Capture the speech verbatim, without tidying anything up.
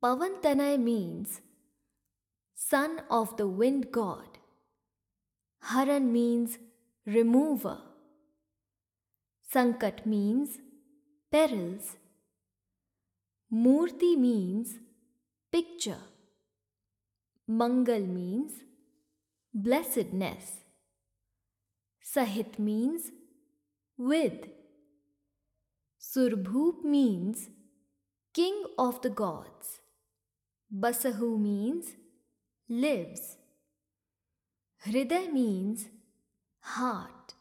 Pavantanai means son of the wind god. Haran means remover. Sankat means perils. Murti means picture. Mangal means blessedness. Sahit means with. Surbhup means king of the gods. Basahu means lives. Hriday means heart.